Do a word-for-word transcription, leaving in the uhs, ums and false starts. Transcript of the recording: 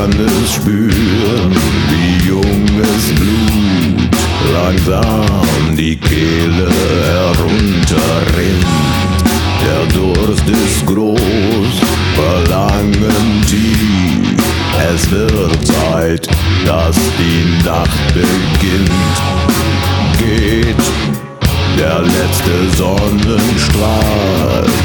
kann es spüren, wie junges Blut langsam die Kehle herunterrinnt. Der Durst ist groß, Verlangen tief. Es wird Zeit, dass die Nacht beginnt. Geht der letzte Sonnenstrahl